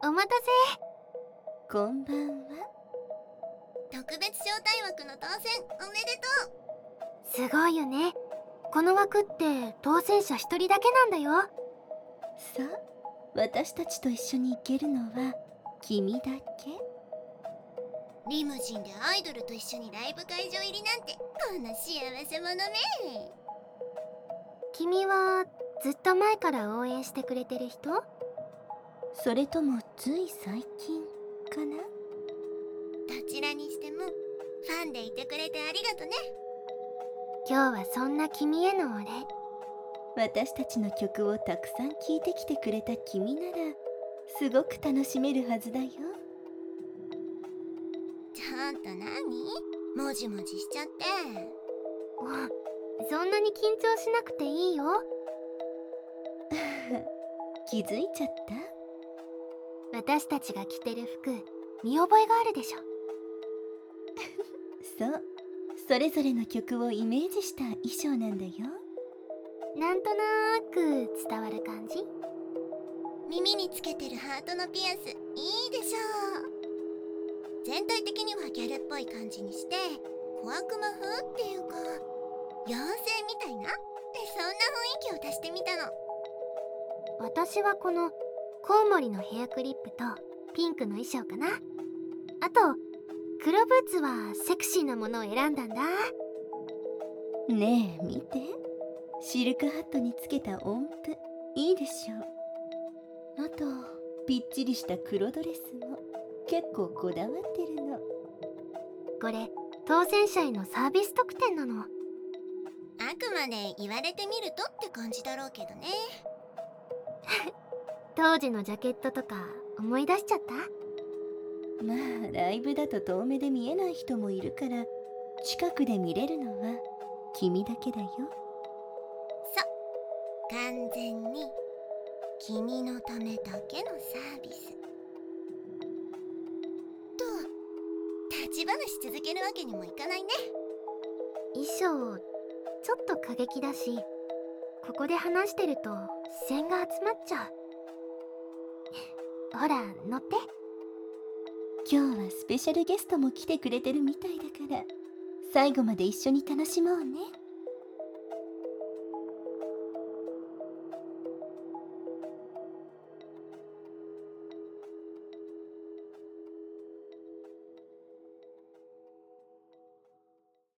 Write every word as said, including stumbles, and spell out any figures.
お待たこんばんは。 特別招待枠の当選おめでとせ。すごいよね。この枠って当選者一人だけなんだよ。 さあ、私たちと一緒に行けるのは君だけ。 う。リムジンでアイドルと一緒にライブ会場入りなんてこんな幸せ者め。 君はずっと前から応援してくれてる人？ それともつい最近かな？ どちらにしてもファンでいてくれてありがとね。 今日はそんな君へのお礼。 私たちの曲をたくさん聴いてきてくれた君ならすごく楽しめるはずだよ。 ちょっと何もじもじしちゃって。 うん、そんなに緊張しなくていいよ。 気づいちゃった？ 私たちが着てる服、見覚えがあるでしょ。 そう、それぞれの曲をイメージした衣装なんだよ。 なんとなーく伝わる感じ？ 耳につけてるハートのピアスいいでしょう。全体的にはギャルっぽい感じにして小悪魔風っていうか妖精みたいな、そんな雰囲気を出してみたの。 私はこのコウモリのヘアクリップとピンクの衣装かな。あと黒ブーツはセクシーなものを選んだんだ。 ねえ見て、シルクハットにつけた音符いいでしょ。あとぴっちりした黒ドレスも結構こだわってるの。 これ当選者へのサービス特典なの。 あくまで言われてみるとって感じだろうけどね。 当時のジャケットとか思い出しちゃった？ まあライブだと遠目で見えない人もいるから近くで見れるのは君だけだよ。 そう、完全に君のためだけのサービスと立ち話し続けるわけにもいかないね。 衣装ちょっと過激だし、ここで話してると視線が集まっちゃう。ほら乗って。 今日はスペシャルゲストも来てくれてるみたいだから最後まで一緒に楽しもうね。